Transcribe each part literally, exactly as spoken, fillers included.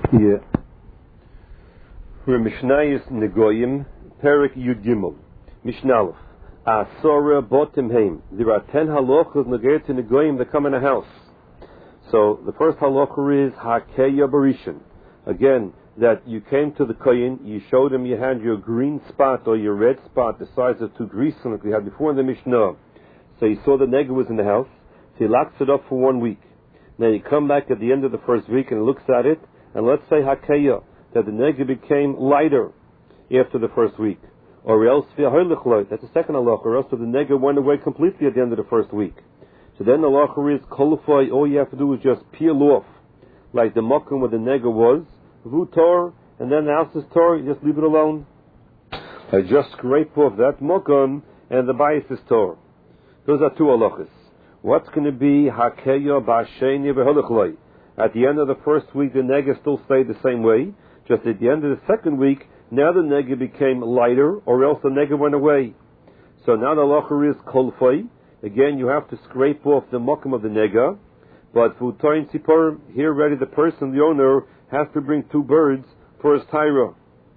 Yeah. We're Mishnayos Negoyim, Perek Yud Gimel. Mishnalef. Asora botim heim. There are ten halachas negayah to Negoyim that come in a house. So the first halacha is Hakeya Barishan. Again, that you came to the kohen, you showed him you had your green spot or your red spot the size of two greases like we had before in the Mishnah. So he saw the nega was in the house, so he locks it up for one week. Then you come back at the end of the first week and looks at it, and let's say Hakeya, that the nega became lighter after the first week. Or else, that's the second halacha, or else the nega went away completely at the end of the first week. So then the halacha is, kolify, all you have to do is just peel off, like the mokum where the nega was, vu tor, and then the house is tor, you just leave it alone. I just scrape off that mokum, and the bias is tor. Those are two halachas. What's going to be hakeya ba'asheni v'holichloi? At the end of the first week, the nega still stayed the same way. Just at the end of the second week, now the nega became lighter, or else the nega went away. So now the halacha is kolfai. Again, you have to scrape off the mokum of the nega. But futoin siporim, here already the person, the owner, has to bring two birds for his tyra.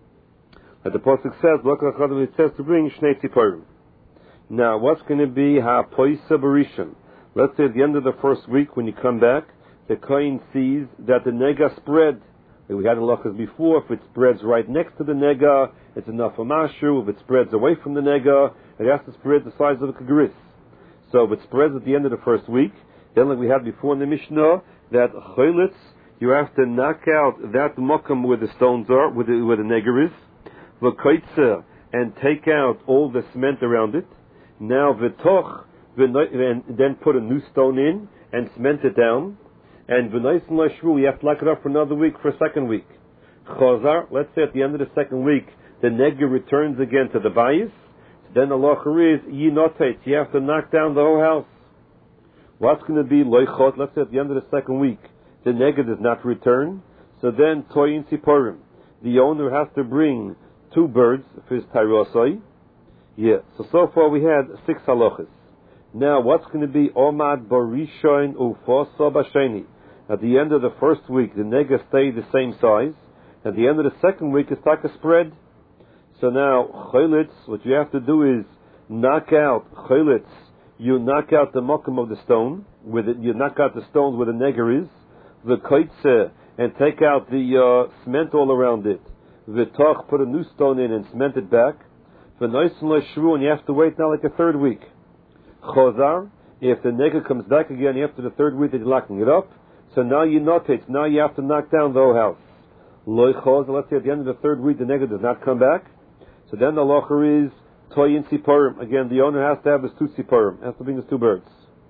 Like the pasuk says, it says to bring shnei siporim. Now, what's going to be ha-poisa barishan? Let's say at the end of the first week, when you come back, the kohen sees that the nega spread. We had halachas before. If it spreads right next to the nega, it's enough for mashu. If it spreads away from the nega, it has to spread the size of a kagris. So if it spreads at the end of the first week, then like we had before in the Mishnah, that choylitz, you have to knock out that mokum where the stones are, where the, where the nega is, v'koitze, and take out all the cement around it. Now v'toch, and then put a new stone in and cement it down. And v'nois and lashru, you have to lock it up for another week, for a second week. Chazar, let's say at the end of the second week, the nega returns again to the bayis. Then the halacha is yinotet, you have to knock down the whole house. What's going to be loichot? Let's say at the end of the second week, the nega does not return. So then toyin siporim, the owner has to bring two birds for his tairosoi. Yeah. So so far we had six halachas. Now what's going to be omad barishoin ufoso basheni? At the end of the first week, the nega stayed the same size. At the end of the second week, it's like a spread. So now, choylitz, what you have to do is knock out choylitz. You knock out the mokum of the stone, with it, you knock out the stones where the nega is, the koitze, and take out the uh, cement all around it. The toch, put a new stone in and cement it back. The nois and shru, and you have to wait now like a third week. Chozar, if the nega comes back again after the third week that you're locking it up, so now you notate, now you have to knock down the whole house. Loi chozar, let's say at the end of the third week the nega does not come back, so then the halacha is toyin siporim. Again, the owner has to have his two siporim, has to bring his two birds.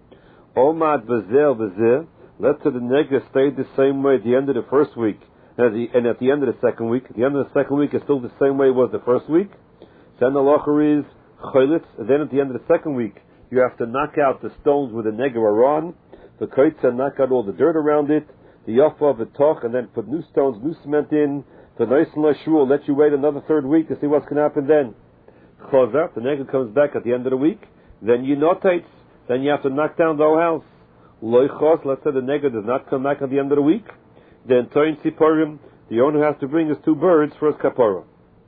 Omad v'zel v'zeh, let's say the nega stayed the same way at the end of the first week, and at the, and at the end of the second week, at the end of the second week is still the same way it was the first week. Then the halacha is choylitz, and then at the end of the second week, you have to knock out the stones with the nega are on, the koitza, knock out all the dirt around it, the yafa, the toch, and then put new stones, new cement in. The nois and lashru will let you wait another third week to see what's going to happen then. Chozar, the nega comes back at the end of the week, then you notate, then you have to knock down the whole house. Loichos, let's say the nega does not come back at the end of the week, then toin siporim, the owner has to bring his two birds for his kapara.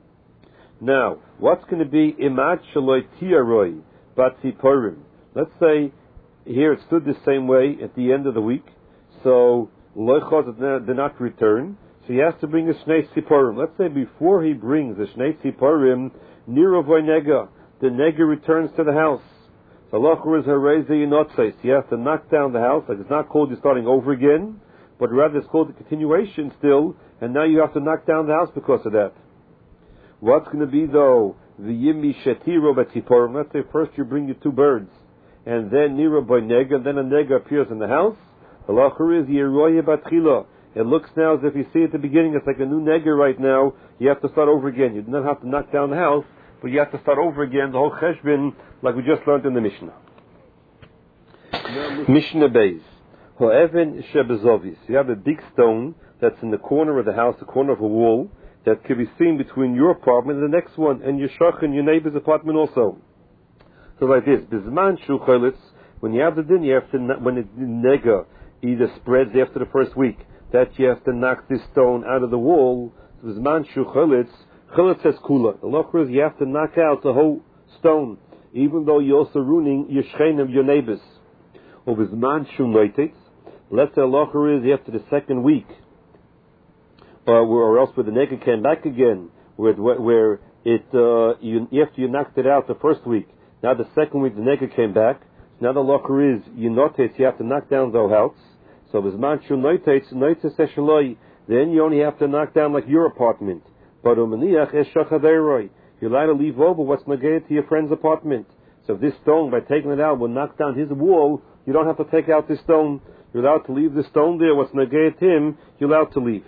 Now, what's going to be imad shaloi tiaroi? But siporim. Let's say here it stood the same way at the end of the week, so loichos did not return, so he has to bring a shnei siporim. Let's say before he brings the shnei siporim, niravoy nega, the nega returns to the house. So halacha is hareze yinotzeis. You have to knock down the house, like it's not called you're starting over again, but rather it's called the continuation still, and now you have to knock down the house because of that. What's going to be though? The yimi shetiro b'tziporim. Let's say first you bring your two birds, and then nira by nega, and then a nega appears in the house. The halacha is yeroye batchila. It looks now as if you see at the beginning, it's like a new nega right now. You have to start over again. You do not have to knock down the house, but you have to start over again, the whole cheshbin, like we just learned in the Mishnah. Mishnah Beis. Ho'even shebezovis. You have a big stone that's in the corner of the house, the corner of a wall, that can be seen between your apartment and the next one, and your shach and your neighbor's apartment also. So like this, bizman shu choylitz, when you have the din, you have to, when the nega either spreads after the first week, that you have to knock this stone out of the wall. V'zman shu chalitz, chalitz says kula. The lochra is you have to knock out the whole stone, even though you're also ruining your shchenim, your neighbors. Or v'zman shu noitetz, let's say the lochra is after the second week, or, or else where the nega came back again, where, where it, uh, you, after you knocked it out the first week, now the second week the nega came back, now the lochra is, you notice you have to knock down the whole house. So v'zman shu noitetz, noitetz esheloi, then you only have to knock down like your apartment. But umaniach es shachaderoi, you're allowed to leave over what's negated to your friend's apartment. So if this stone, by taking it out, will knock down his wall, you don't have to take out this stone. You're allowed to leave the stone there. What's negated to him, you're allowed to leave.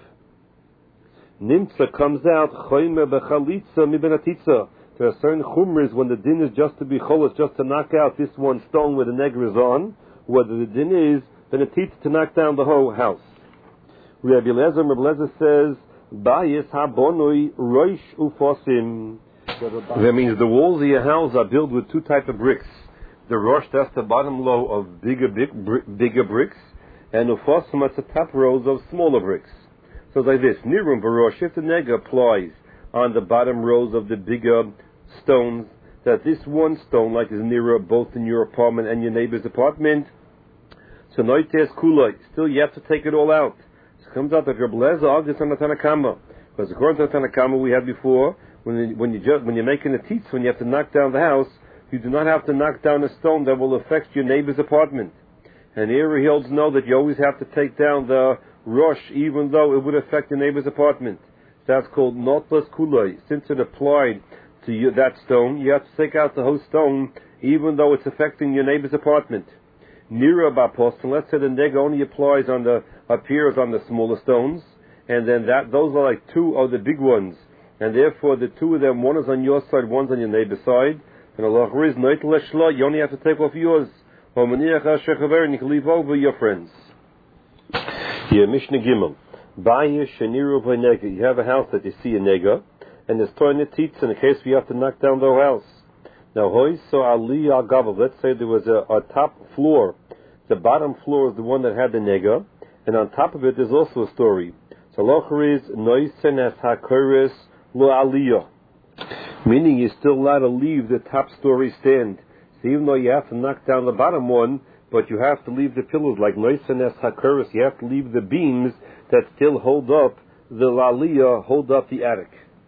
Nimtza comes out, choyme bechalitza mibenatitza. There are certain chumras when the din is just to be cholos, just to knock out this one stone where the neger is on, whether the din is benatitza to knock down the whole house. Rabbi Eliezer, Rabbi Eliezer says, Bayis habonoi roish ufosim. That means the walls of your house are built with two types of bricks. The rosh, that's the bottom row of bigger big, bigger bricks, and ufosim, that's the top rows of smaller bricks. So it's like this, nirum v'rosh, if the nega applies on the bottom rows of the bigger stones, that this one stone, like is nearer both in your apartment and your neighbor's apartment, so noites kuloi, still you have to take it all out. Comes out that Rabbi Eliezer argues on the Tanakama, because according to the Tanakama we had before, when you, when you just, when you're making a teetz, when you have to knock down the house, you do not have to knock down a stone that will affect your neighbor's apartment. And here he holds no that you always have to take down the rosh, even though it would affect your neighbor's apartment. That's called notlas kuloi. Since it applied to you, that stone, you have to take out the whole stone, even though it's affecting your neighbor's apartment. Nira ba'postin, let's say the nega only applies on the, appears on the smaller stones, and then that, those are like two of the big ones, and therefore the two of them, one is on your side, one's on your neighbor's side, and Allah is noit leshla, you only have to take off yours, or maniach ha-shechaver, and you can leave over your friends. Here, Mishnah Gimel, Ba'yeh sheniru v'nega, you have a house that you see a nega, and there's toilet teats in the case where you have to knock down the whole house. Now, so Ali al Gavel, let's say there was a, a top floor. The bottom floor is the one that had the nega, and on top of it there's also a story. So locher is noisen as hakoris lo aliyah, meaning you're still allowed to leave the top story stand. So even though you have to knock down the bottom one, but you have to leave the pillars like noisen as hakoris. You have to leave the beams that still hold up the aliyah, hold up the attic.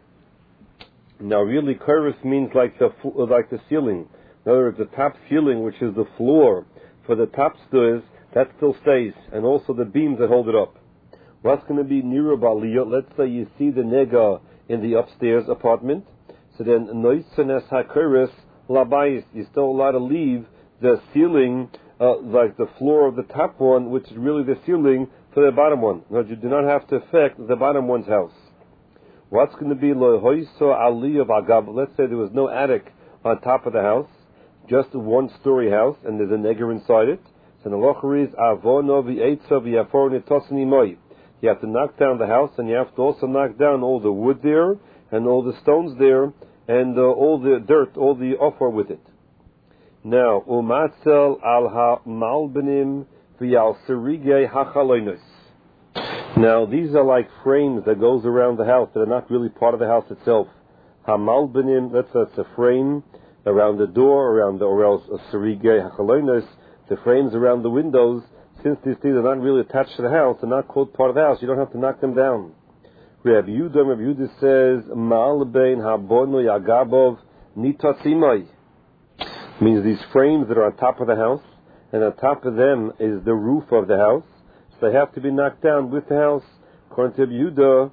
Now, really, chorus means like the like the ceiling. In other words, the top ceiling, which is the floor for the top stairs, that still stays, and also the beams that hold it up. What's going to be nearer baliyah? Let's say you see the nega in the upstairs apartment. So then, noisenes hakoris labayis. You're still allowed to leave the ceiling, uh, like the floor of the top one, which is really the ceiling, for the bottom one. Now, you do not have to affect the bottom one's house. What's going to be lohoiso aliyah v'agav? Let's say there was no attic on top of the house, just a one-story house, and there's a nega inside it. So the locher is avono v'eitza v'yafor nitosni moi. You have to knock down the house, and you have to also knock down all the wood there, and all the stones there, and uh, all the dirt, all the offer with it. Now, umatzel al ha-malbenim v'yal serigei hachaloinos. Now, these are like frames that goes around the house that are not really part of the house itself. Hamalbenim, that's, that's a frame around the door, around the, or else a serigei hachaloinos, the frames around the windows. Since these things are not really attached to the house, they're not called part of the house, you don't have to knock them down. Rabbi Yehuda, Rabbi Yehuda says, Ma'albein habono yagabov nitatzimai. Means these frames that are on top of the house, and on top of them is the roof of the house. So they have to be knocked down with the house. According to Rabbi Yehuda,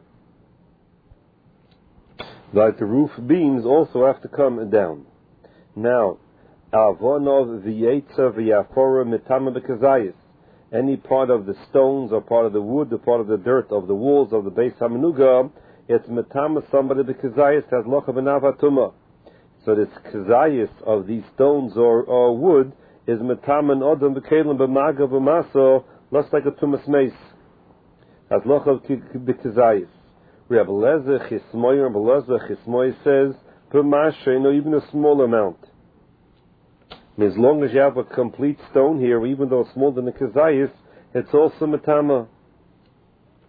like the roof beams also have to come down. Now, avonov v'yetza v'yafora mitama b'kazayis. Any part of the stones or part of the wood or part of the dirt of the walls of the Beis HaMenuga, it's mitama somebody b'kazayis has locha b'navatuma. So this kazayis of these stones or, or wood is mitama and odom b'kelim b'maga b'maso, less like a tumas mace. As locha b'kazayis. Rabbi Eliezer Chismoy, Rabbi Eliezer Chismoy says, b'mashe, no, even a small amount. As long as you have a complete stone here, even though it's smaller than the kazayis, it's also matama.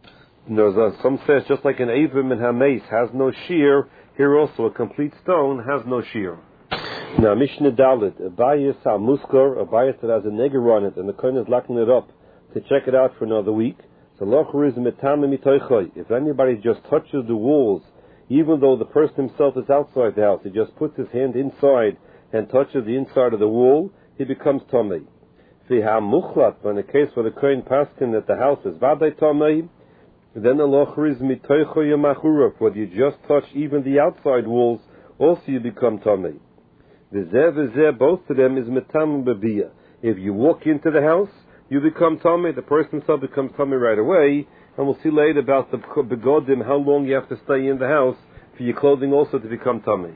There's a, some says just like an avim and hameis has no shear, here also a complete stone has no shear. Now Mishnah Dalit, a bias al muskar, a bias that has a neger on it, and the kohen is locking it up to check it out for another week. So lochur is metame mitoichoi. If anybody just touches the walls, even though the person himself is outside the house, he just puts his hand inside and touches the inside of the wall, he becomes tomei. Fiha muchlat, but in the case where the kohen paskin that the house is vaday tomei, then the lochur is mitoichoi yamachurah. Whether you just touch even the outside walls, also you become tomei. V'zeh v'zeh, both of them is metam b'biyah. If you walk into the house, you become tomei. The person himself becomes tomei right away. And we'll see later about the begodim, how long you have to stay in the house for your clothing also to become tomei.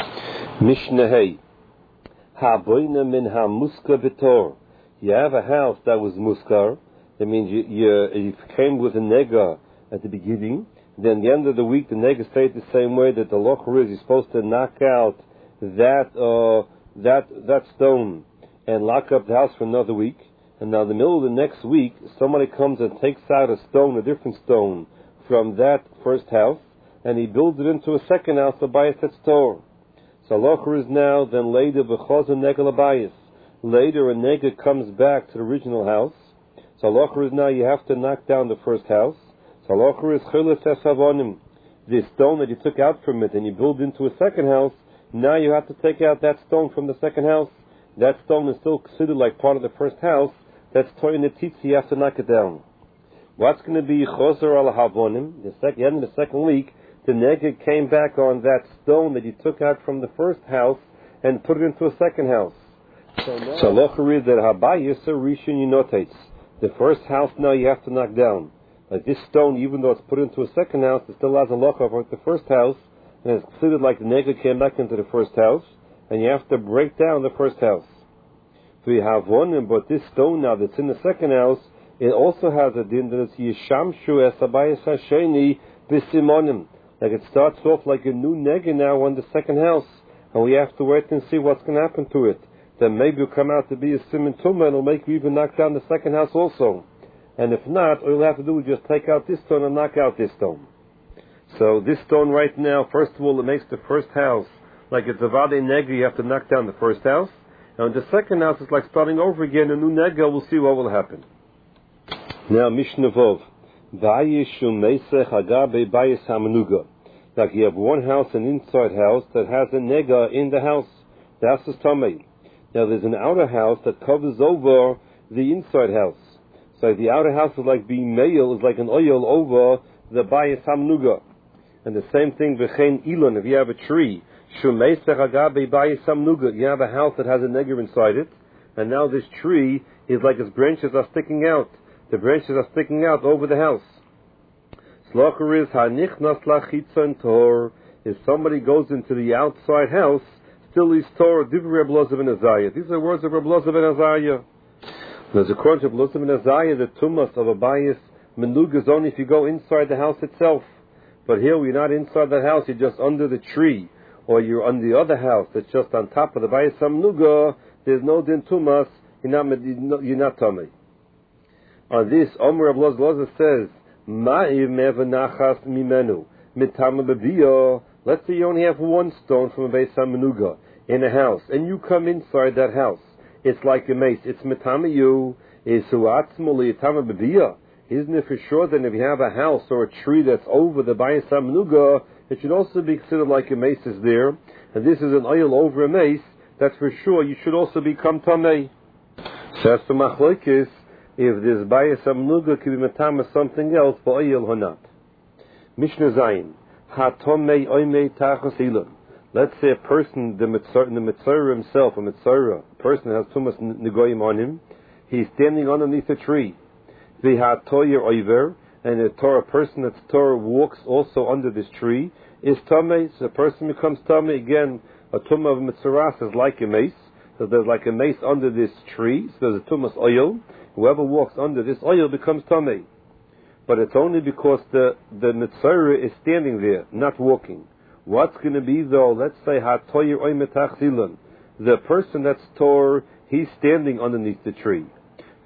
Mishnah Hey. Ha-boina min ha-muska v'tor. You have a house that was muskar. That means you, you, you came with a nega at the beginning. Then at the end of the week, the nega stayed the same way that the lochur is. You're supposed to knock out that uh, that that stone and lock up the house for another week. And now in the middle of the next week, somebody comes and takes out a stone, a different stone, from that first house, and he builds it into a second house, a bayis that's tor. So lochur is now then later b'chaz and negel bayis. Later a nega comes back to the original house. So lochur is now you have to knock down the first house. So lochur is chilas esavonim. The stone that you took out from it and you build into a second house, now you have to take out that stone from the second house. That stone is still considered like part of the first house. That's toy netitzi, you have to knock it down. What's going to be choser al havonim? The second, end of the second week, the nega came back on that stone that you took out from the first house and put it into a second house. So lochur is that habayis rishon yinotates. The first house now you have to knock down. Like this stone, even though it's put into a second house, it still has a lochur for the first house, and it's considered like the nega came back into the first house, and you have to break down the first house. So you have one, but this stone now that's in the second house, it also has a din that it's yishamshu es habayis hasheni b'simonim. Like it starts off like a new nega now on the second house, and we have to wait and see what's going to happen to it. Then maybe it'll come out to be a simon tumah, and it'll make you even knock down the second house also. And if not, all you'll have to do is just take out this stone and knock out this stone. So this stone right now, first of all, it makes the first house like it's a vade nega, you have to knock down the first house. And the second house is like starting over again, a new nega, we'll see what will happen. Now, Mishnah Vov. Vayishum meisech agabe bayis hamenuga. Like you have one house, an inside house, that has a nega in the house. The house is tamei. Now there's an outer house that covers over the inside house. So the outer house is like being male, is like an oil over the bayis hamenuga. And the same thing, v'chein ilon, if you have a tree, shumeisech agabe bayis hamenuga, you have a house that has a nega inside it, and now this tree is like its branches are sticking out. The branches are sticking out over the house. Slocher is hanichnas lachitzon tor. If somebody goes into the outside house, still is tor. Divrei Reb Elazar ben Azariah. These are words of Reb Elazar ben Azariah. There's a according to Reb Elazar ben Azariah, the tumas of a bayis menuga is only if you go inside the house itself. But here we're not inside the house; you're just under the tree, or you're on the other house that's just on top of the bayis menuga. There's no din tumas. You're not you're not tummy. On this, Omer Reb Elazar says, Ma'iv mevanachas mimenu mitama bebiyo. Let's say you only have one stone from a Beis HaMenuga in a house, and you come inside that house. It's like a mace. It's mitama you. Is huatzmuli itama bebiyo. Isn't it for sure that if you have a house or a tree that's over the Beis HaMenuga, it should also be considered like a mace is there, and this is an oil over a mace, that's for sure. You should also become tamei. Says the machlokes, if this bayis hamenuga can be matama something else, for oil or not. Mishnah Zayin. Ha-tomei oimei tachos ilan. Let's say a person, the mitzvah, the mitzvah himself, a mitzvah, a person has too much negoyim on him, he's standing underneath a tree. The ha-toyer oiver, and a Torah person that's Torah walks also under this tree, is tomei. So the person becomes tomei. Again, a tumah of mitzvah is like a mace. So there's like a mace under this tree, so there's a tumas oil. Whoever walks under this oil becomes tamei. But it's only because the, the mitzvah is standing there, not walking. What's going to be though, let's say, ha-toyer oy metach zilan. The person that's tor, he's standing underneath the tree.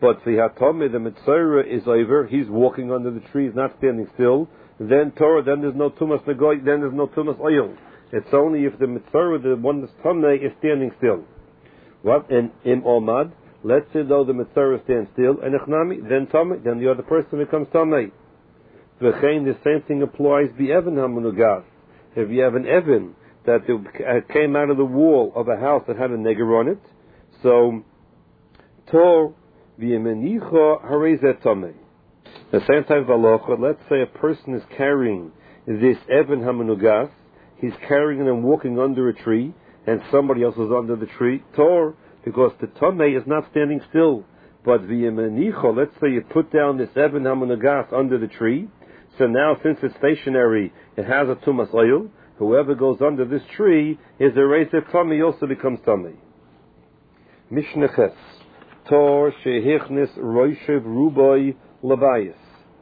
But the Hatome, the Mitzvah is over, he's walking under the tree, he's not standing still. Then Torah, then there's no Tumas Nagoy, then there's no Tumas Oil. It's only if the Mitzvah, the one that's Tome, is standing still. What? And Im Omad, let's say though the Mitzvah stands still, and Echnami, then Tome, then the other person becomes Tome. V'chein, the same thing applies, the Evan HaMunugas. If you have an Evan that came out of the wall of a house that had a neger on it, so Tor, v'yemenicha harezet Tome. The same type of halacha, let's say a person is carrying this Evan HaMenugas, he's carrying it and walking under a tree, and somebody else is under the tree, Tor, because the Tomei is not standing still. But v'yemenicha, let's say you put down this Evan HaMenugas under the tree, so now since it's stationary, it has a Tumas Oil, whoever goes under this tree is a Rezer Tomei, also becomes Tomei. Mishnah Ches, Tor shehichnis roishev ruboy labayis.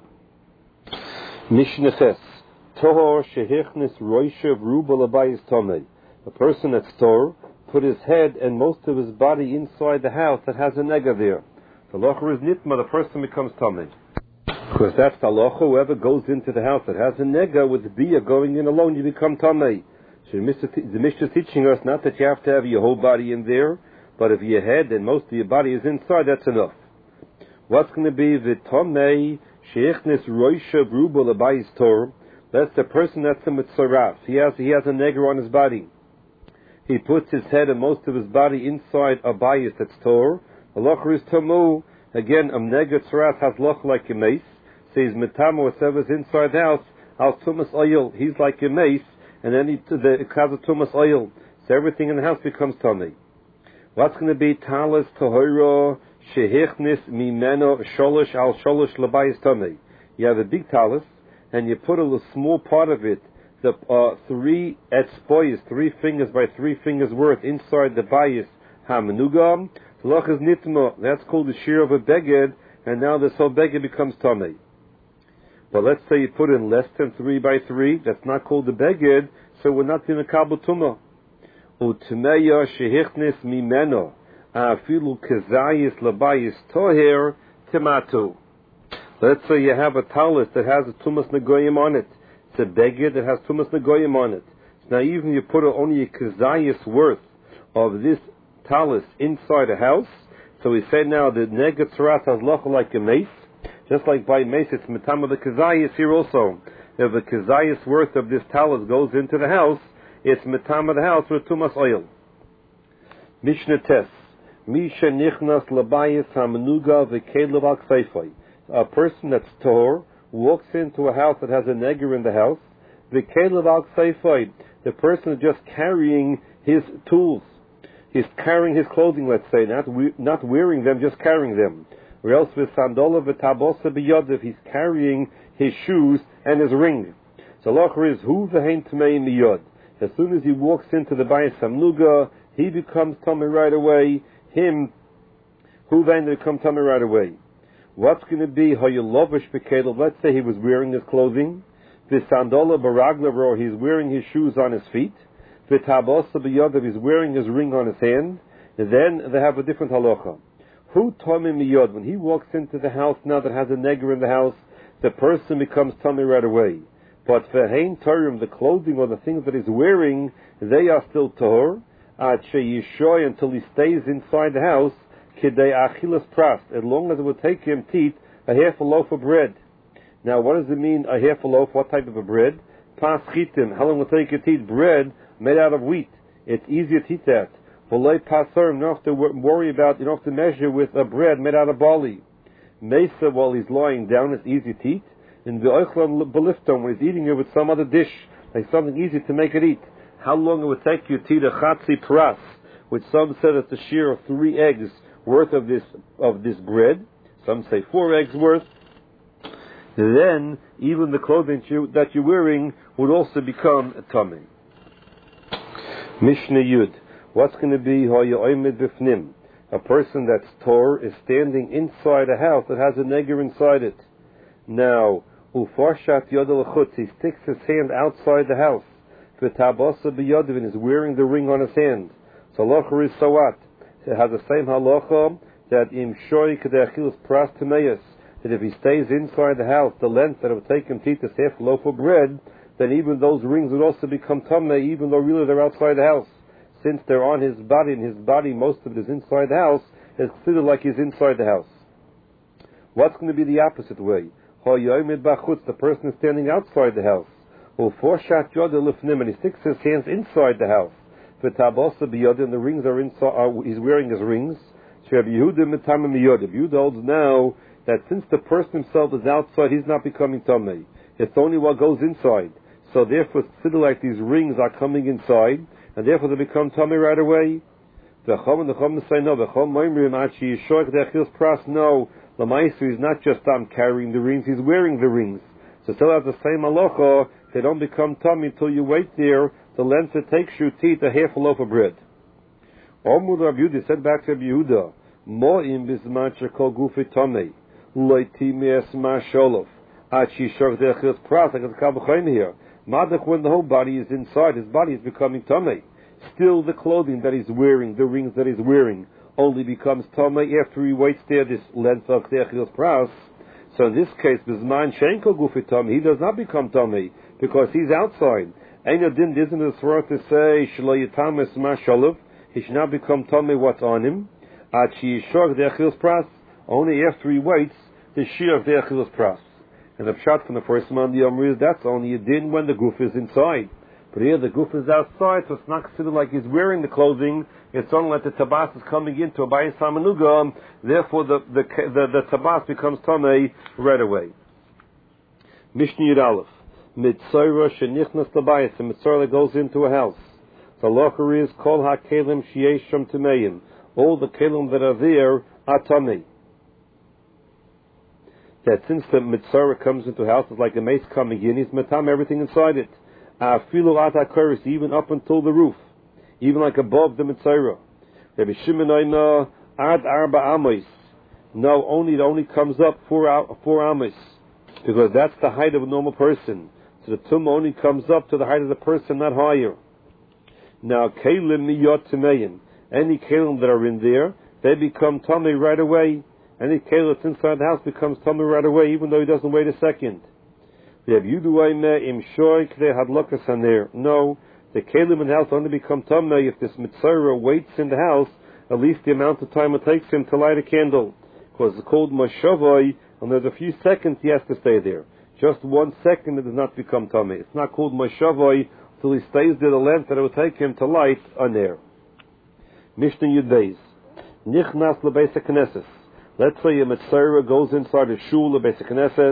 Mishnah Ches, Tor shehichnis roishev ruboy labayis Tomei. A person that's Tor put his head and most of his body inside the house that has a nega there. The locher is nitma, the person becomes Tomei. Because that's the locher, whoever goes into the house that has a nega with the bia going in alone, you become Tomei. So the Mishnah is teaching us not that you have to have your whole body in there, but if your head and most of your body is inside, that's enough. What's going to be the Tomei sheichnis roisha bruba labayis Tor? That's the person that's a mitzaraf. He has he has a neger on his body. He puts his head and most of his body inside a bayis that's Tor. A locher is tamu. Again, a neger tzaraf has loch like a mace. Says metamu whatever's inside the house. Al tumas oil. He's like a mace, and then he the has a tumas oil. So everything in the house becomes tummy. What's going to be talis tahora shehichnis mimeno sholosh al sholosh labayis tummy? You have a big talis, and you put a little small part of it, the uh, three etzboyes, three fingers by three fingers worth inside the bayis hamenugam. Loch is nitma. That's called the shear of a beged, and now this whole beged becomes tummy. But let's say you put in less than three by three, that's not called the beged, so we're not in a kabel tumah. Utmeya shehichnis mimeno afilu kezayis labayis toher timatu. Let's say you have a talis that has a tumas negoyim on it. It's a beged that has tumas negoyim on it. So now even you put only a kezayis worth of this talis inside a house, so we say now the neged tzarat has loch like a mace, just like by mace it's mitam of the kezayis here also. If the kezayis worth of this talis goes into the house, it's mitam of the house with tumas oil. Mishnah Tes, Misha nichnas labayis hamenuga v'kelev al kseifoy. A person that's tor walks into a house that has a neger in the house. V'kelev al kseifoy. The person is just carrying his tools. He's carrying his clothing, let's say, not we, not wearing them, just carrying them. Or else with sandola v'tabosa b'yodev, he's carrying his shoes and his ring. So locher is hu v'hein tmei miyod. As soon as he walks into the bayis hamnuga, he becomes tummy right away. Him, hu v'hein to become tummy right away. What's going to be hayolovish b'kedel? Let's say he was wearing his clothing. V'sandola baraglav, or he's wearing his shoes on his feet. V'tabosa b'yodev, he's wearing his ring on his hand. And then they have a different halacha. Who tummy miyod? When he walks into the house now that has a neger in the house, the person becomes tummy right away. But for hein tarim, the clothing or the things that he's wearing, they are still tahor. At sheyishoy, until he stays inside the house, kidei achilas pras, as long as it would take him to eat a half a loaf of bread. Now, what does it mean, a half a loaf? What type of a bread? Pas chitim. How long will it take you to eat bread made out of wheat? It's easier to eat that. V'lei pasarim, you don't have to worry about, you don't have to measure with a bread made out of barley. Mesa, while he's lying down, it's easy to eat. And v'oichlan belifton, when he's eating it with some other dish, like something easy to make it eat. How long it would take you to eat a chatzi pras, which some said it's a shear of three eggs worth of this of this bread. Some say four eggs worth. Then even the clothing you, that you're wearing would also become a tummy. Mishnah Yud. What's going to be hoyoymed b'fnim? A person that's tor is standing inside a house that has a neger inside it. Now, ufarshat yodel chutz, he sticks his hand outside the house. V'tabosa b'yodvin is wearing the ring on his hand. So locher is so what? It has the same halacha that im shoy kedachilus pras tameus, that if he stays inside the house, the length that it would take him to eat this half loaf of bread, then even those rings would also become tamei, even though really they're outside the house. Since they're on his body, and his body, most of it is inside the house, it's considered like he's inside the house. What's going to be the opposite way? The person is standing outside the house. And he sticks his hands inside the house. And the rings are inside, he's wearing his rings. Yehuda holds now that since the person himself is outside, he's not becoming tamei. It's only what goes inside. So therefore, it's considered like these rings are coming inside, and therefore they become tamei right away. The Chum and the Chum say no. The Chum moimrim achi yishoik de'achilus pras. No, the Ma'aser is not just um, carrying the rings; he's wearing the rings. So still have the same halacha. They don't become tamei until you wait there. The length it takes you to eat a half a loaf of bread. Omud Rav Yehuda said back to Rav Yehuda, Mo'im bisman shekol gufi tamei loiti me'es ma'sholof achi yishoik de'achilus pras. Like it's kabbalayim here. Madach, when the whole body is inside, his body is becoming tamei. Still, the clothing that he's wearing, the rings that he's wearing, only becomes tamei after he waits there this length of de'achilus pras. So in this case, bisman shenko gufi tamei, he does not become tamei because he's outside. Ein adin isn't the sword to say shelo yitames ma'sholav. He should not become tamei what's on him. Achi yishor de'achilus pras. Only after he waits the shear of de'achilus pras. And the pshat from the first man the Yom is that's only a din when the goof is inside. But here the goof is outside, so it's not considered like he's wearing the clothing. It's only like the tabas is coming into a bayis hamanuga. Therefore, the the the, the tabas becomes tamei right away. Mishnah Yud Aleph mitzora shenichnas labayis, a mitzora that goes into a house. The locher is kol hakelim sheyesham tameim. All the kelim that are there are tamei. That since the mitzora comes into a house, it's like a mace coming in, he's matam everything inside it. Afilu atakuris, even up until the roof, even like above the mitzora. Rabbi Shimon oima ad arba amos. No, only it only comes up four four amos, because that's the height of a normal person. So the tum only comes up to the height of the person, not higher. Now kelim miyot tameim, any kelim that are in there, they become tamei right away. Any kelim that's inside the house becomes tamei right away, even though he doesn't wait a second. No, the kelim in the house only become tamei if this mitzora waits in the house at least the amount of time it takes him to light a candle. Because it's called moshavoi, and there's a few seconds he has to stay there. Just one second it does not become tamei. It's not called moshavoi until he stays there the length that it will take him to light on air. Mishnah Yud Beis. Nichnas lebeis hakneses. Let's say a mitzora goes inside a shul, a beis hakneses.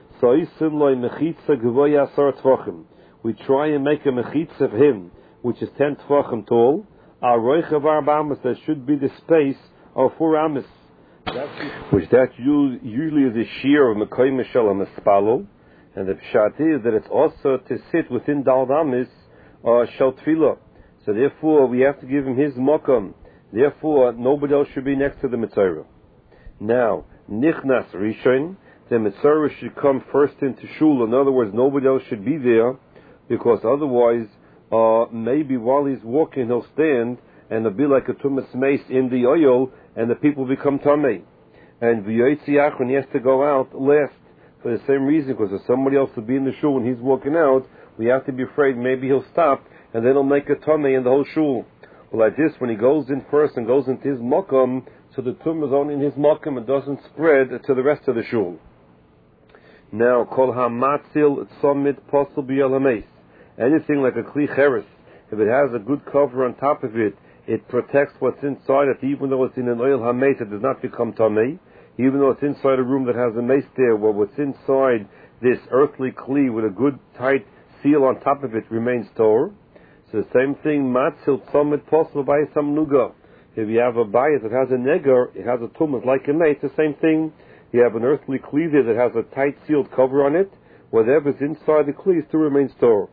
We try and make a mechitza of him, which is ten tvachim tall. Our roich of arba amas, that should be the space of four amas. Which that usually is a shear of mekoy mishal hamispalo, and the pshat is that it's also to sit within dal amas or shel tefillah. So therefore, we have to give him his mokum. Therefore, nobody else should be next to the mitzora. Now, nichnas rishon. The mitzora should come first into shul. In other words, nobody else should be there, because otherwise, uh, maybe while he's walking, he'll stand and it'll be like a tumas mace in the oil, and the people become tamei. And v'yotzi when he has to go out last for the same reason, because if somebody else will be in the shul and he's walking out, we have to be afraid maybe he'll stop and then he'll make a tamei in the whole shul. Well, like this, when he goes in first and goes into his makom, so the tum is only in his makom and doesn't spread to the rest of the shul. Now, kol hamatzil tzomit posel b'yalameis. Anything like a kli cheres, if it has a good cover on top of it, it protects what's inside it, even though it's in an oil hameis, it does not become tamei. Even though it's inside a room that has a mace there, well, what's inside this earthly kli with a good tight seal on top of it remains tor. So the same thing, matzil tzomit posel b'ayis hamnuga. If you have a bias that has a neger, it has a tumah like a mace, the same thing. You have an earthly kli there that has a tight sealed cover on it. Whatever's inside the kli still remains tor.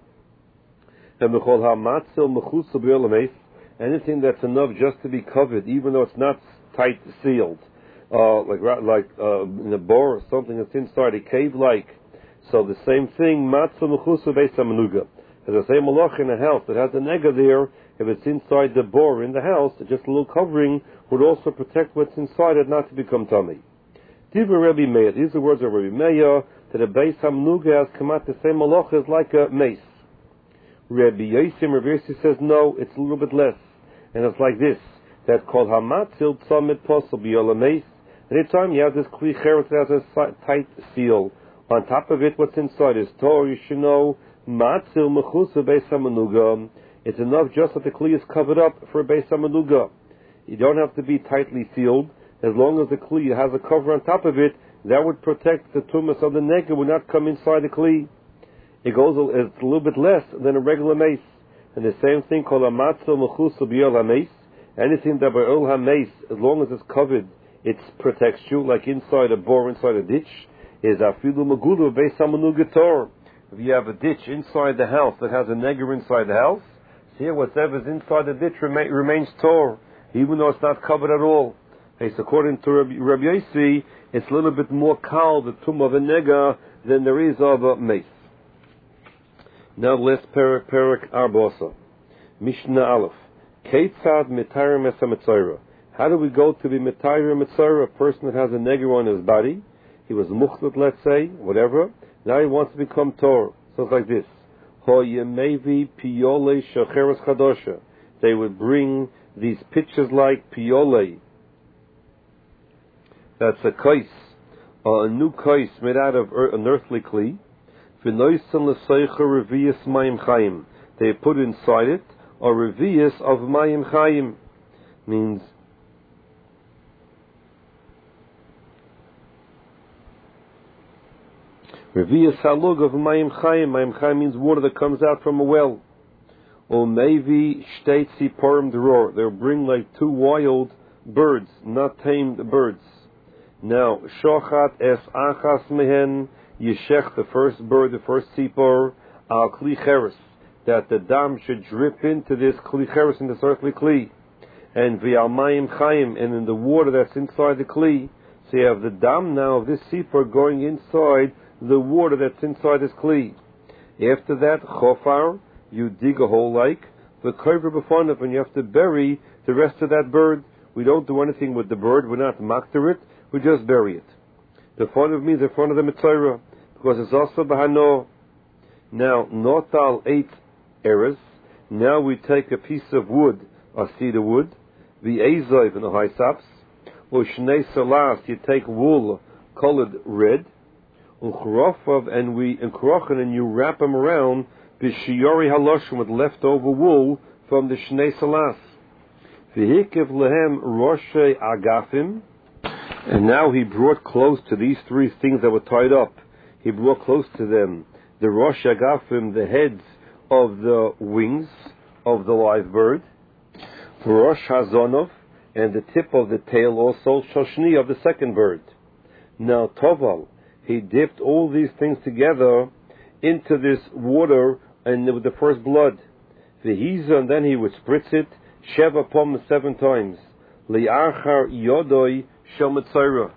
Anything that's enough just to be covered, even though it's not tight sealed, uh, like like uh, in a bore or something that's inside a cave, like. So the same thing, matzah mechusa beis hamanuga. As I say, malach in a house that has a nega there, if it's inside the bor in the house, just a little covering would also protect what's inside it not to become tummy. Divrei Rabbi Meir, these are the words of Rabbi Meir, that a beis hamnuga has come out the same malach is like a mace. Rabbi Yosim, Rabbi Yosim says no, it's a little bit less. And it's like this, that called hamatzil tzamid posel b'yola mace. Anytime you have this kli cheres that has a tight seal, on top of it, what's inside is Torah, you should know, matzil mechusa beis hamanuga. It's enough just that the kli is covered up for a beis hamanuga. You don't have to be tightly sealed. As long as the kli has a cover on top of it, that would protect the tumas of the nega would not come inside the kli. It goes, it's a little bit less than a regular mace. And the same thing called a matzil mechusa b'yol ha-mace. Anything that by ol ha-mace, as long as it's covered, it protects you, like inside a bore, inside a ditch, is afilu magulu beis hamanuga tor. If you have a ditch inside the house that has a nega inside the house, see whatever's inside the ditch remain, remains tor, even though it's not covered at all. It's according to Rabbi, Rabbi Yossi, it's a little bit more kal, the tum of a nega, than there is of a mace. Now let's perik perik arbosa. Mishnah Aleph. Keitzad mitayrim es ha-mitzayra. How do we go to be mitayrim mitzayra? A person that has a nega on his body, he was muchlat, let's say, whatever. Now he wants to become tor. So it's like this. Ho yemevi piyole shacheres chadosha. They would bring these pitchers like piyole. That's a kais, uh, a new kais made out of er, an earthly kli. They put inside it a revius of mayim chayim, means revius halug of mayim chayim. Mayim chayim means water that comes out from a well. Or maybe shteit siporim dror. They'll bring like two wild birds, not tamed birds. Now, shochat es achas mehen, yeshech, the first bird, the first sipor, al kli cheres, that the dam should drip into this kli cheres, in this earthly kli, and v'al mayim chayim, and in the water that's inside the kli. So you have the dam now of this sipor going inside the water that's inside this kli. After that, chofar, you dig a hole like the kover b'fonav, and you have to bury the rest of that bird. We don't do anything with the bird. We're not makter it. We just bury it. The front of means the front of the mitzayra, because it's also bahano. Now, notal eight eras. Now we take a piece of wood, or cedar wood, the azov and the hysops, or shnei salas, you take wool colored red, uchrofav, and we encrochen, and you wrap them around b'shiyori haloshim, with leftover wool from the shnei salas. V'hikev lehem roshe agafim. And now he brought close to these three things that were tied up. He brought close to them the rosh agafim, the heads of the wings of the live bird, rosh hazonov, and the tip of the tail also, shoshni, of the second bird. Now toval, he dipped all these things together into this water and with the first blood. V'hiza, and then he would spritz it sheva pom, seven times. Li'achar yodoi shel mitzayra.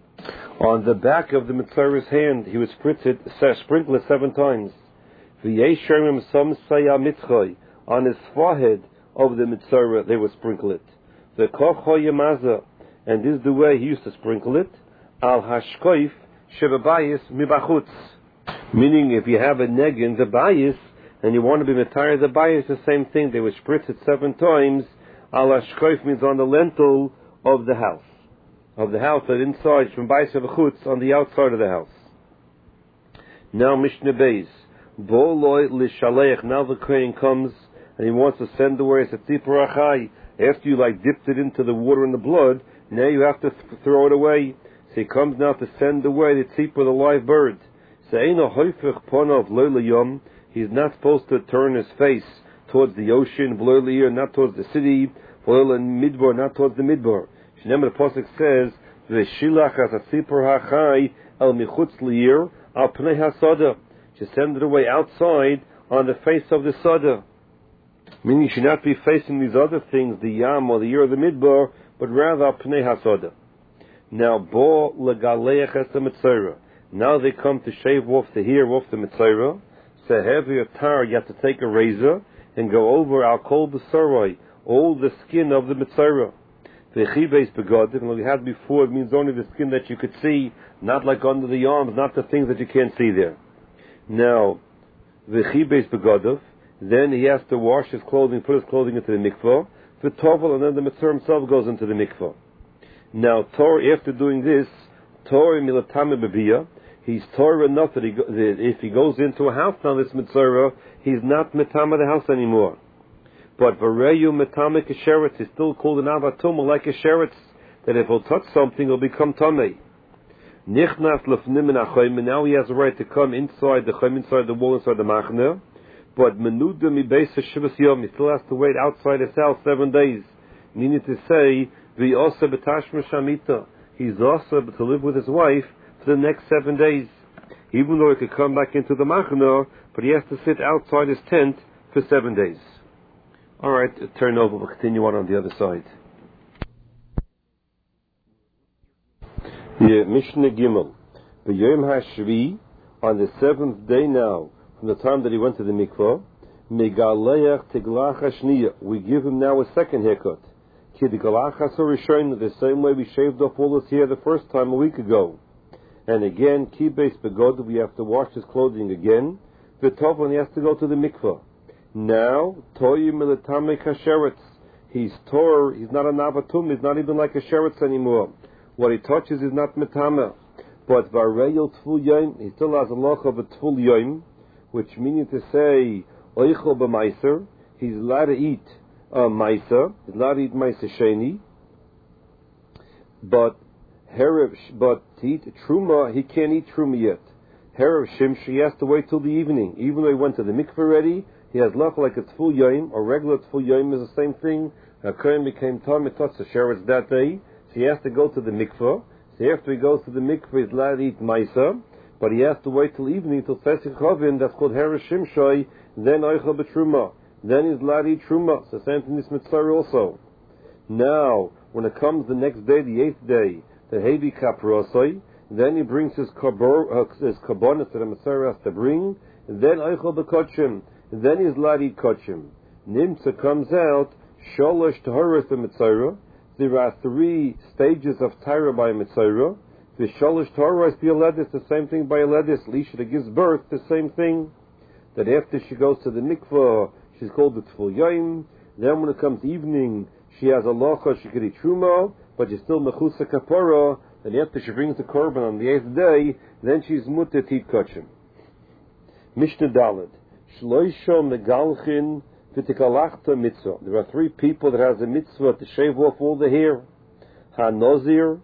On the back of the mitzayra's hand, he would spritz it, sprinkle it seven times. V'yesherim some saya mitzchay, on his forehead of the mitzayra, they would sprinkle it. The koch hoyemaza, and this is the way he used to sprinkle it. Al hashkoif shebabayis mibachutz, meaning if you have a neg in the bayis and you want to be mitayra the bayis, the same thing. They would spritz it seven times. Al hashkoif means on the lintel of the house. Of the house, that inside, from Bais V'chutz, on the outside of the house. Now Mishnah Beis, Bo loy l'shaleich, now the kohen comes, and he wants to send away a tzipor achai. After you like dipped it into the water and the blood, now you have to th- throw it away. So he comes now to send away the tzipor, the live bird. So eino hoifich ponov lo l'yom, he's not supposed to turn his face towards the ocean, v'lo l'ir, not towards the city, v'lo l'midbar, not towards the midbar. Shneim, the pasuk says, "V'shilach as a tzipor hachai el michutz liir al pnei hasada." To send it away outside on the face of the sada. Meaning, you should not be facing these other things, the yam or the ear of the midbar, but rather al pnei hasada. Now, bo legaleach es the mitzayra. Now they come to shave off the hair off the mitzayra. a heavier tar, you have to take a razor and go over al kol b'soroi, all the skin of the mitzvah. The chibes begodim, what we had before, it means only the skin that you could see, not like under the arms, not the things that you can't see there. Now, the chibes begodim, then he has to wash his clothing, put his clothing into the mikvah, the tovel, and then the mitzvah himself goes into the mikvah. Now, Tor, after doing this, Tor milatame bebiyah, he's Torah enough that, he go, that if he goes into a house now, this mitzvah, he's not metama the house anymore. But Vareyu metame kesheretz is still called an avatumah like a sheretz, that if he'll touch something, it'll become tamei. Nichnas lefnim min achayim, and now he has a right to come inside the chayim, inside the wall, inside the machne. But menuda mi beis shivas yom, he still has to wait outside his house seven days. Meaning to say, v'yosa b'tashma shamita, he's also to live with his wife for the next seven days. Even though he could come back into the machne, but he has to sit outside his tent for seven days. All right, turn over. We'll continue on on the other side. Yeah, Mishnah Gimel. B'yom hashvi, on the seventh day now, from the time that he went to the mikvah, megaleach tiglach hashniya. We give him now a second haircut. Ki tiglach hasorishon, the same way we shaved off all his hair the first time a week ago. And again, ki beis begod, we have to wash his clothing again. V'tov, when he has to go to the mikvah. Now, toyu milatame kasheretz. He's tor. He's not a navatum. He's not even like a sheretz anymore. What he touches is not metame. But vareyel tful yom, he still has a loch of a tful yom, which meaning to say oichel b'maiser. He's allowed to eat uh, maiser. He's allowed to eat maiser sheni. But herev, but to eat truma, he can't eat truma yet. Herev shimsh, he has to wait till the evening. Even though he went to the mikveh already, he has left like a tful yom, or regular tful yom is the same thing. A kohen became tam mitzvah sheretz that day, so he has to go to the mikveh. So after he goes to the mikveh, he's allowed to eat maisa, but he has to wait till evening, till Pesach Chavin, that's called Hera Shimshoi, then Oichel B'Truma. Then he's allowed to eat Truma. So same thing this mitzvah also. Now, when it comes the next day, the eighth day, the Hevi Kaprosoi, then he brings his kabor, uh, his kabonah that the mitzvah has to bring, and then Oichel B'Kochim. Then he's allowed to eat kochim. Nimtza comes out, sholosh taharas the mitzvah. There are three stages of Torah by a mitzvah. The sholosh taharas be a ledis, the same thing by a ledis. Lisha that gives birth, the same thing. That after she goes to the mikvah, she's called the tful yom. Then when it comes evening, she has a locha, she could eat truma, but she's still mechusa kapara. Then after she brings the korban on the eighth day, then she's mutter to eat kochim. Mishnah Dalet. Shloisho megalchin v'tikalachta mitzvah. There are three people that has a mitzvah to shave off all the hair. Ha-nozir,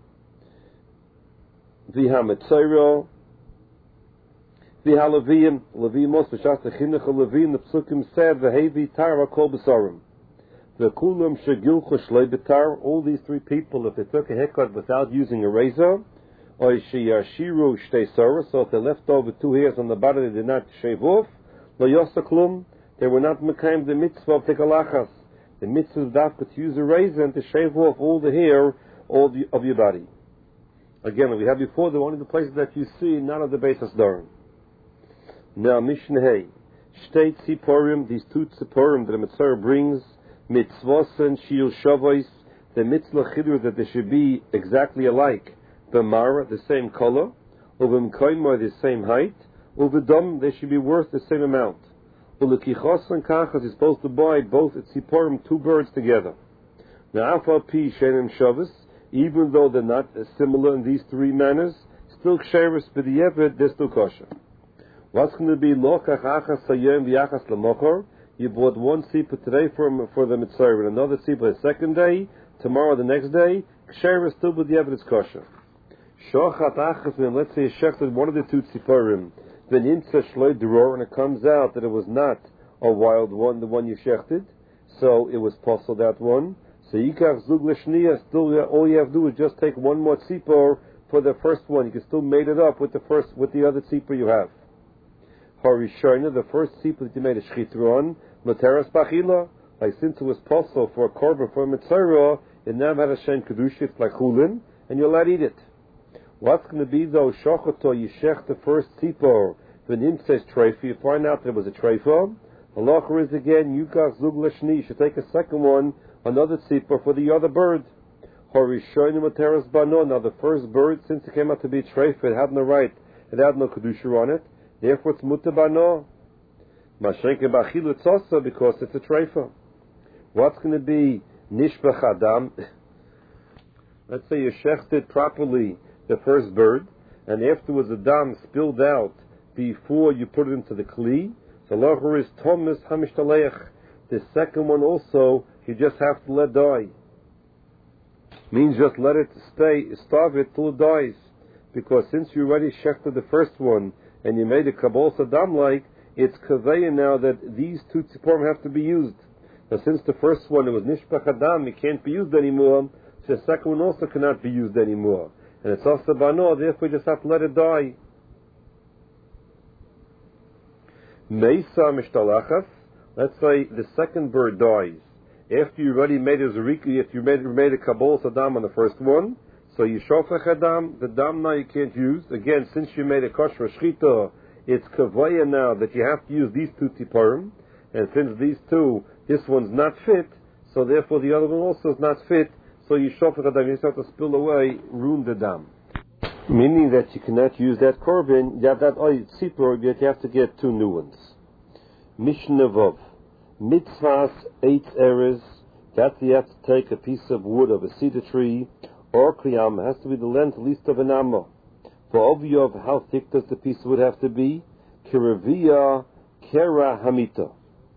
v'ha-mitzayro, v'ha-leviyim. Leviyim also, b'shas the leviyim, the psukim said, v'hevi tar kol b'sarim. V'kulam shegilchu shlei b'tar. All these three people, if they took a haircut without using a razor, or sheyashiru shtei soros, so if they left over two hairs on the body they did not shave off, lo yosaklum, they were not mekayim the mitzvah of tikalachas. The mitzvah is dafka to use a razor and to shave off all the hair all the, of your body. Again, we have before, the only the places that you see, none of the basis darim. Now, Mishnah Hay, shtei tziporim, these two tziporim that the mitzvah brings, mitzvos and shiur shavos, the mitzvah chidur that they should be exactly alike. B'mara, the same color, uv'mkoyma, the same height, uv'dom, they should be worth the same amount. Ulekichos and kachas is supposed to buy both tziporim, two birds together. Now, afal pi shenim shavos, even though they're not similar in these three manners, still ksheris b'di'evet, they're still kosher. What's going to be lo kachachas sayem v'yachas l'mochor? You bought one tzipor today for, for the mitzvah, and another tzipor the second day, tomorrow the next day, ksheris still b'di'evet is kosher. Shochat achas, when let's say he shechted one of the two tziporim, then imtza shloi dror, and it comes out that it was not a wild one, the one you shechted, so it was possible that one. So yikach zug l'shniya, still all you have to do is just take one more tzipor for the first one. You can still mate it up with the first, with the other tzipor you have. Harishayna, the first tzipor that you made a shchitru on, materas bachila, like since it was possible for a korban for a mitzvah, it now had a shem kedusha, it's like chulin, and you're allowed to eat it. What's going to be though, shochato, you shech the first tzipor, When the imp says treifa, you find out that it was a treifa. Halacha is again, Yukach Zug Lashni, you should take a second one, another tzipor for the other bird. Horishonim Materas Bano, now the first bird, since it came out to be treifa, it had no right, it had no kedusha on it, therefore it's muta bano. Mashenke Bachilu, it's also because it's a treifa. What's going to be nishbach adam? Let's say you shechted properly the first bird, and afterwards the dam spilled out before you put it into the kli. So locher is Thomas Hamishtalech. The second one also, you just have to let die. Means just let it stay, starve it till it dies. Because since you already shechted the first one, and you made a kabol sadam like, it's kaveya now that these two tziporim have to be used. Now since the first one, it was nishbach adam, it can't be used anymore, so the second one also cannot be used anymore. And it's also bano, therefore you just have to let it die. Meisa mishtalachas, let's say the second bird dies. After you already made a zerika, if you made, made a kabol sadam on the first one, so you shofech adam, the dam now you can't use. Again, since you made a kosher shchita, it's kavaya now that you have to use these two tiparim, and since these two, this one's not fit, so therefore the other one also is not fit, so you shofech adam, you just have to spill away, ruin the dam. Meaning that you cannot use that korban, you have that oil tzipor, yet you have to get two new ones. Mishnah Vav. Mitzvahs, eight errors, that you have to take a piece of wood of a cedar tree, or kriyam, has to be the length at least of an amma. For Oviyov, how thick does the piece of wood have to be? Kiravia kera hamita.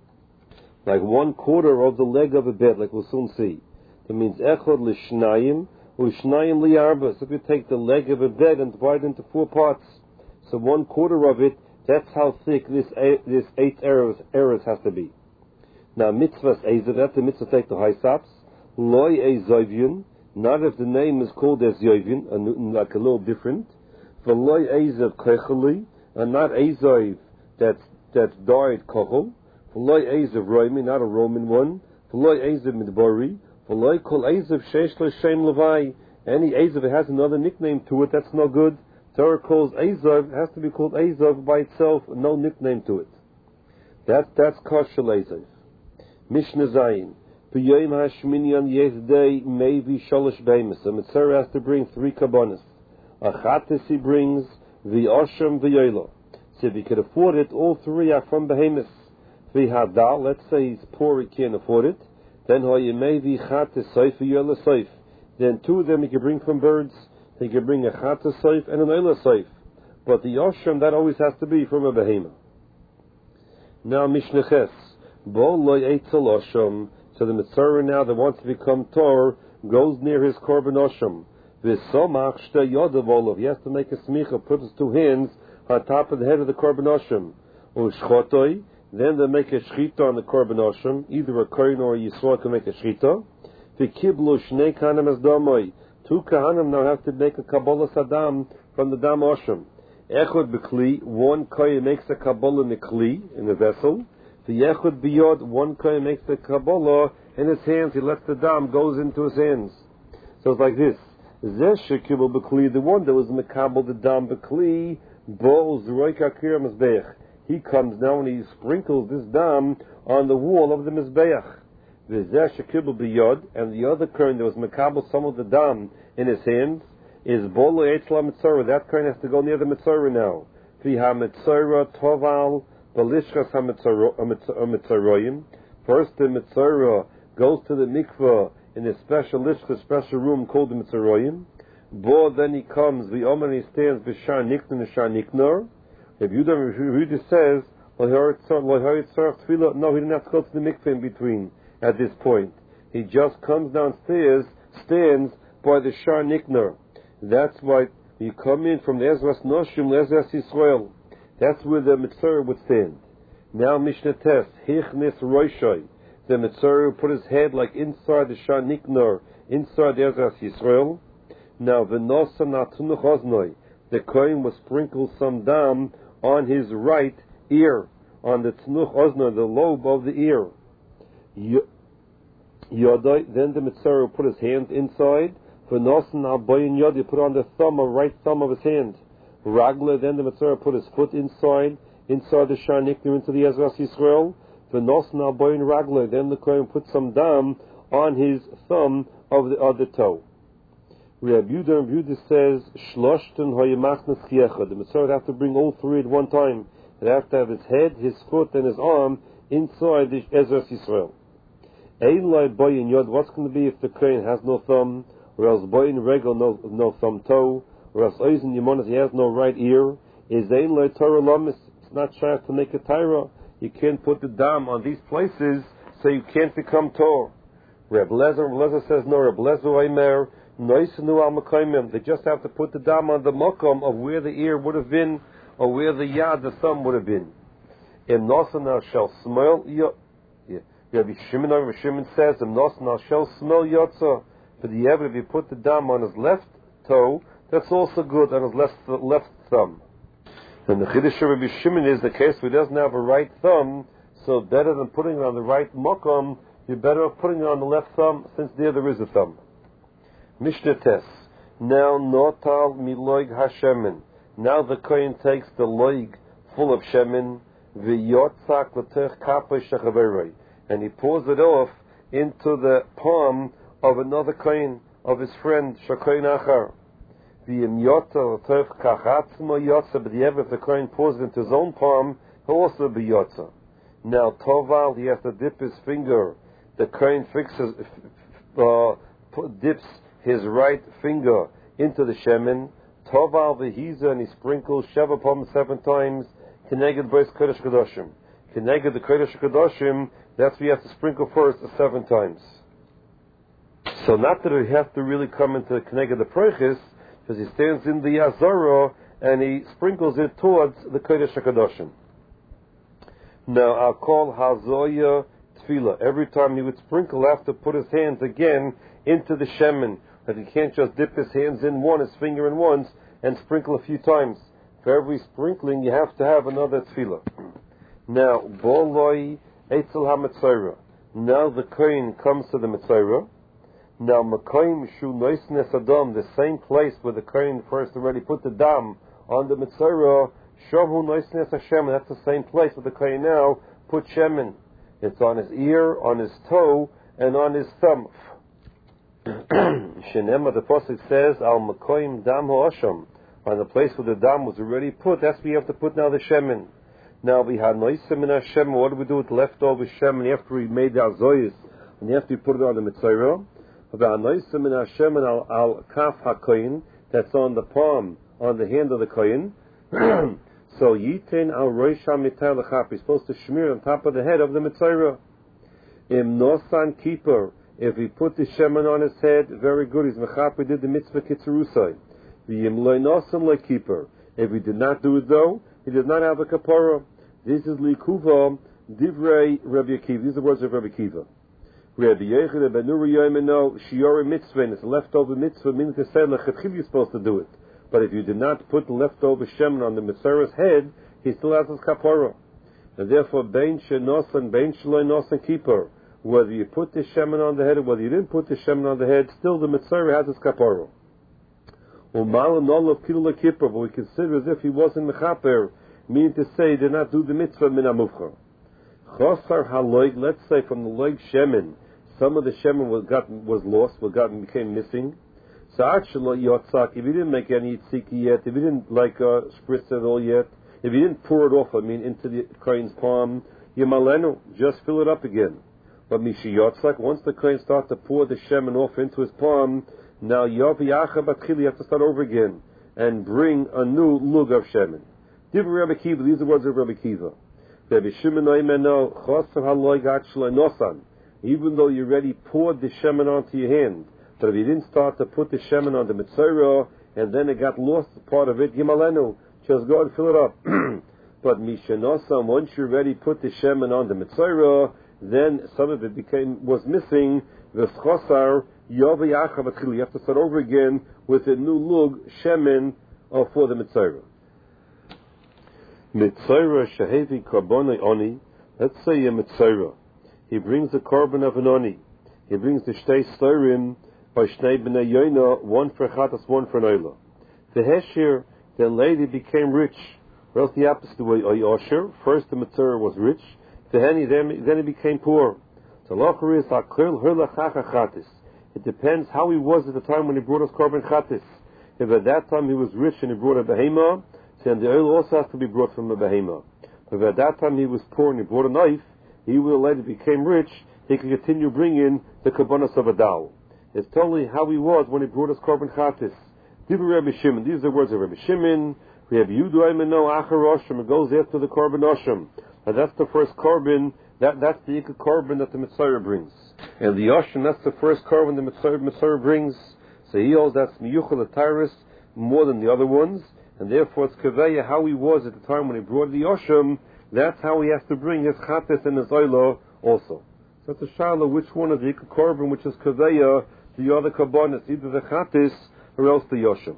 Like one quarter of the leg of a bed, like we'll soon see. That means echod lishnayim, u'shnayim liarba. So if you take the leg of a bed and divide it into four parts, so one quarter of it, that's how thick this eight, this eight errors, errors has to be. Now mitzvahs ezav, that's the mitzvah take the haisaps. Loy ezovyin, not if the name is called as yovyin, like a little different. For loy ezav kecheli, and not ezov that's that's died kochel. For loy ezav roimi, not a Roman one. For loy ezav midbari. For loy kol ezav sheish l'shem levai. Any ezav that has another nickname to it, that's no good. Torah calls ezav, has to be called ezav by itself, no nickname to it. That that's kosher ezav. Mishnah Zayin. B'yoyim hashmini on Yezdei maybe sholosh beimus. A mitzvah has to bring three kabbonis. Achates he brings, v'osham v'yoylo. So if he could afford it, all three are from behemoth. V'hadal, let's say he's poor, he can't afford it. Then hoyimei v'chates soif v'yoylo soif. Then two of them he could bring from birds. He could bring a chates soif and an oylo soif. But the osham, that always has to be from a behemoth. Now Mishnah Ches. So the Mitzvah now that wants to become Tor goes near his korban osham. He has to make a smicha, put his two hands on top of the head of the korban osham. Then they make a shchita on the korban osham. Either a kohen or a yisrael can make a shchita. Two kahanim now have to make a kabbalah sadam from the dam osham. Echod b'kli, one kohen makes a kabbalah in the kli, in the vessel. The Yechud Biyod, one kohen makes the Kabbalah in his hands, he lets the dam, goes into his hands. So it's like this. Zeh Shekibel B'Kli, the one that was Mekabel the dam B'Kli, Bo Zroik Akir Mizbeach. He comes now and he sprinkles this dam on the wall of the Mizbeach. The Zeh Shekibel Biyod, and the other kohen that was Mekabel some of the dam in his hands, is Bolo Eitzla Mitzorah. That kohen has to go near the Mitzorah now. Fiha Mitzorah Toval, Balishkas HaMitzaroyim. First the Mitzorah goes to the mikveh in a special lishka, special room called the Mitzaroyim. Bo, then he comes, the Omer, he stands b'shar nikner, b'shar nikner. If you don't read it, says, no, he didn't have to go to the mikveh in between at this point. He just comes downstairs, stands by the shar nikner. That's why you come in from the Ezras Noshim, Ezras Yisrael. That's where the Mitzvah would stand. Now Mishnah Tes, Hichnis Roishai. The Mitzvah put his head like inside the Shar Niknor, inside the Ezras Yisrael. Now V'nosa Natunuch Oznoi. The Kohen will sprinkle some dam on his right ear, on the Tnuch Oznoi, the lobe of the ear. Yodai, then the Mitzvah will put his hand inside. V'nosa Naboyin Yodai, put on the thumb, or right thumb of his hand. Ragla, then the Mitzvah put his foot inside, inside the Shar Nikner into the Ezras Yisrael. V'nos Al Boyin Ragla, then the Kohen put some dam on his thumb of the other toe. Rabbi Yehuda, Rabbi Yehuda says, Shloshten hoyemachnas chiecha. The Mitzvah would have to bring all three at one time. He'd have to have his head, his foot, and his arm inside the Ezras Yisrael. Eilai boyin yod, what's going to be if the Kohen has no thumb, or else boyin regel, no, no thumb toe, or else oizen yimonas, he has no right ear? Is eilai Torah lamis? It's not shy to make a Torah. You can't put the dam on these places, so you can't become Torah. Reb Lezer, Reb Lezer says no. Reb Lezer Oimer, noisenu al makoimim. They just have to put the dam on the makom of where the ear would have been, or where the yad, the thumb, would have been. Im nosana shall smell. Rabbi Shimon, Rabbi Shimon says, Im nosana shall smell yotza. For the ever, if you put the dam on his left toe, that's also good on his left left thumb. And the chiddush of Rabbi Shimon is the case where he doesn't have a right thumb, so better than putting it on the right makom, you're better off putting it on the left thumb, since there there is a thumb. Mishnah Tes. Now notal miloig hashemin. Now the kohen takes the loig full of shemin, v'yotzak l'tech kapay shechaverei, and he pours it off into the palm of another kohen, of his friend shakoyin achar. V'im yotza l'tech kachatzmo yotza, but the ever if the kohen pours it into his own palm, he'll also be yotza. Now toval, he has to dip his finger. The kohen fixes, uh, dips his right finger into the shemen. Toval v'hiza, and he sprinkles sheva palm seven times. Keneged bois kodesh kadoshim. Keneged the kodesh kadoshim. That's what you have to sprinkle first seven times. So not that we have to really come into keneged the proiches, because he stands in the azara and he sprinkles it towards the kodesh kadoshim. Now I'll call hazoya tefillah. Every time he would sprinkle, he'll have to put his hands again into the shemen. That he can't just dip his hands in one, his finger in once, and sprinkle a few times. For every sprinkling, you have to have another tefillah. Now, boloi etzel ha-metzora. Now the kohen comes to the metzora. Now, makoim shu noisnes adam, the same place where the kohen first already put the dam on the metzora, shovu noisnes Hashem. That's the same place where the kohen now put shemen. It's on his ear, on his toe, and on his thumb. Shenema, the pasuk says, Al makoim dam ha'asham, on the place where the dam was already put. That's where you have to put now the shemen. Now we had noisim in Hashem. What do we do with leftover shemen after we made the azoyis, and after we put it on the mitzvah? About noisim in Hashem and al al kaf hakoyin, that's on the palm, on the hand of the koyin. So yitin al roish hamitar lechap. He's supposed to smear on top of the head of the mitzvah. Im nosan keeper. If he put the shemen on his head, very good. He's mechaper, did the mitzvah kitzurusai. V'yim loy nosan loy keeper. If he did not do it though, he did not have a kapara. This is likuva divrei Rabbi Akiva. These are the words of Rabbi Akiva. Rabbi Yechid ben Nuri Yomeno shiori mitzvah. And it's a leftover mitzvah. Meaning to say lechatchil you're supposed to do it. But if you did not put the leftover shemen on the mitzvah's head, he still has his kapara. And therefore, bein shenosan, bein shloy nosan keeper. Whether you put the shemen on the head or whether you didn't put the shemen on the head, still the mitzvah has his kapara. But we consider as if he wasn't mechaper, meaning to say he did not do the mitzvah min hamufchar. Chosar haloig, let's say from the loig shemen, some of the shemen was gotten was lost, was gotten became missing. So actually, yotzak, if he didn't make any tziki yet, if he didn't like uh, spritz it all yet, if he didn't pour it off, I mean, into the kohen's palm, yimalenu, just fill it up again. But mishiyotzak, once the kohen starts to pour the shemen off into his palm, now yovi acha batchili, you have to start over again and bring a new lug of shemen. Divrei Rabbi Akiva, these are the words of Rabbi Akiva. Rabbi Shimon oimeno choser haloig atshlo nosan. Even though you already poured the shemen onto your hand, but if you didn't start to put the shemen on the mitzvah and then it got lost, part of it, yimalenu, just go and fill it up. But mishenosan, once you already put the shemen on the mitzvah, then some of it became was missing. The schosar yovi acha batchili. You have to start over again with a new lug shemen uh, for the mitzvah. Mitzvah shehevi karbonai oni. Let's say a mitzvah. He brings the carbon of an oni. He brings the shtei storim by shnei b'nei yoina, one for chatas, one for noila. The heshir then later became rich. Or else the opposite way, Osher, first the Mitzvah was rich, then he, then, then he became poor. So Locher is Aklil Hurlachacha Chatis. It depends how he was at the time when he brought his korban chatis. If at that time he was rich and he brought a behema, then the oil also has to be brought from a behema. If at that time he was poor and he brought a knife, he will later became rich, he can continue bringing the kabbanas of a dal. It's totally how he was when he brought his korban chatis. These are the words of Rabbi Shimon. Rabbi Yehuda Imeno Achar Osham. It goes after the korban Osham. And that's the first korban. That that's the ikka korban that the Mitzvah brings. And the Osham, that's the first korban the Mitzvah, Mitzvah brings. So he holds that's miyuchel atyrus more than the other ones, and therefore it's kaveya how he was at the time when he brought the Osham. That's how he has to bring his chatis and his oilo also. So it's a shala which one of the ikka korban which is kaveya the other kabbanas, either the chatis or else the Osham.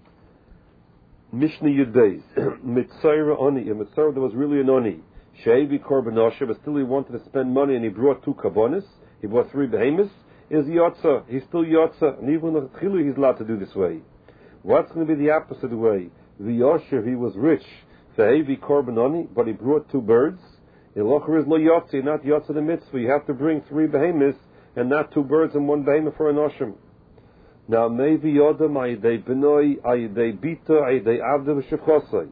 Mishnah Yudbeis Mitzvah Oni, a Mitzvah that was really an Oni. She'evi korban Osham, but still he wanted to spend money and he brought two kabbanas. He bought three behemoths. Is Yotza? He's still Yotza, and even the Chilu he's allowed to do this way. What's going to be the opposite way? The Yosher, he was rich, Ve'evi korbanoni, but he brought two birds. Elocher is lo Yotza, not Yotza the mitzvah. You have to bring three behemoths and not two birds and one behemoth for an Osham. Now maybe Yodam Ayidei Benoi Ayidei Bita Ayidei Avda V'Shechosai.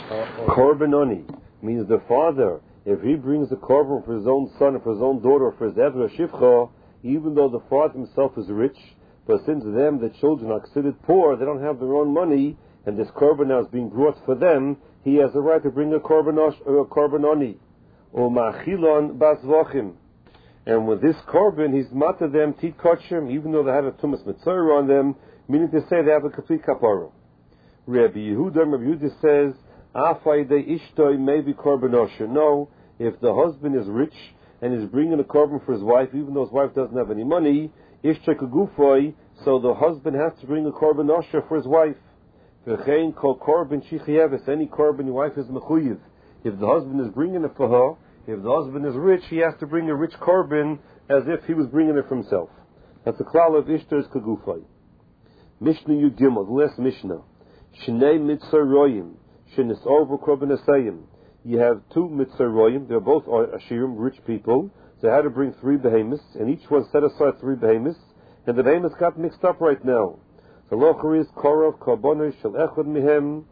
Korbanoni means the father. If he brings a korban for his own son or for his own daughter or for his Evra Shivcha, even though the father himself is rich, but since them, the children are considered poor, they don't have their own money, and this korban now is being brought for them, he has the right to bring a korban or a korbanoni, or ma'achilon basvochim. And with this korban, he's mata them tit kotchim, even though they have a tumas mitzvah on them, meaning to say they have a complete kapara. Rabbi Yehuda, Rabbi Yehuda says, afay de ishtoi maybe korbanosha. No, if the husband is rich and is bringing a korban for his wife, even though his wife doesn't have any money, ishta kagufoi, so the husband has to bring a korban osher for his wife. V'chein kol korban shichyeves, any korban your wife is mechuyev. If the husband is bringing it for her, if the husband is rich, he has to bring a rich korban as if he was bringing it for himself. That's the klal of ishtar's kagufoi. Mishnah Yud Gimel, the last Mishnah. Shnei mitzvah royim, shenis over korban asayim. You have two mitzvah they're both ashirim, rich people. So they had to bring three behemoths, and each one set aside three behemoths, and the behemoths got mixed up right now. So locher is korov karbonah shel echad mihem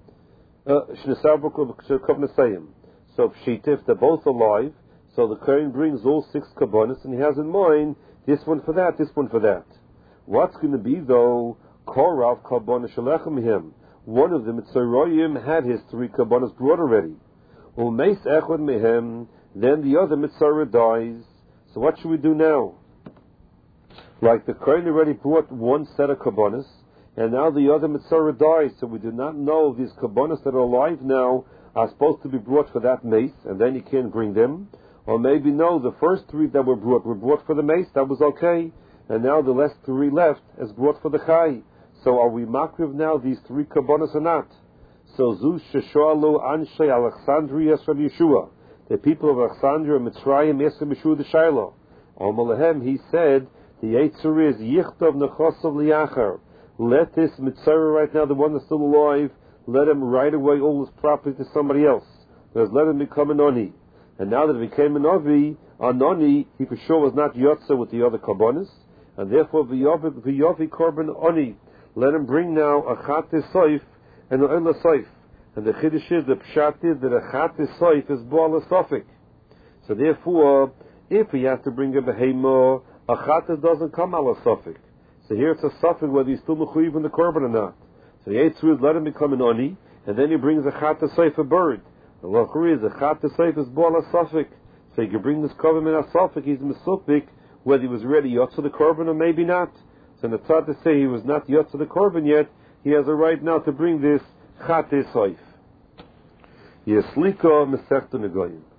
shnesarbo korban asayim. So pshita, if they're both alive, so the kohen brings all six karbonos, and he has in mind this one for that, this one for that. What's going to be though? Korov karbonah shel echad mihem. One of the mitzvah had his three karbonos brought already. Umeis echad mehem, then the other mitzvah dies. So what should we do now? Like the kohen already brought one set of kabbonos, and now the other mitzvah dies. So we do not know if these kabbonos that are alive now are supposed to be brought for that mace, and then he can't bring them. Or maybe no, the first three that were brought were brought for the mace, that was okay, and now the last three left is brought for the chai. So are we makriv now these three kabbonos or not? So Zu Sheshoalu Anshe Alexandria from Yeshua. The people of Alexandria, Mitzrayim, Yesem Yeshua the Shiloh. Omalahem, he said, the Yetzer is Yichtov Nechosov Liachar. Let this Mitzrayim right now, the one that's still alive, let him right away all his property to somebody else. Because let him become an Oni. And now that he became an Ovi, an Oni, he for sure was not Yotza with the other Karbonis. And therefore, V'yovi Korban Oni. Let him bring now a Chatis Soif and an Oila Soif. And the Chiddush is, the Pshat is that a Chatis Soif is Bo'al Sofik. So therefore, if he has to bring a Behemah, a Chatis doesn't come ala Sofik. So here it's a Sofik whether he's still Mechuyev in the Korban or not. So the Eitzur is let him become an Oni, and then he brings a Chatis Soif, a bird. The Lachuri is a Chatis Soif is Bo'al Sofik. So he can bring this Korban in a Sofik, he's Mesufik, whether he was ready Yotza the Korban or maybe not. So in the Tzad to say he was not Yotza the Korban yet, he has a right now to bring this Chatis Soif. Yeslika Mesechta Negoyim.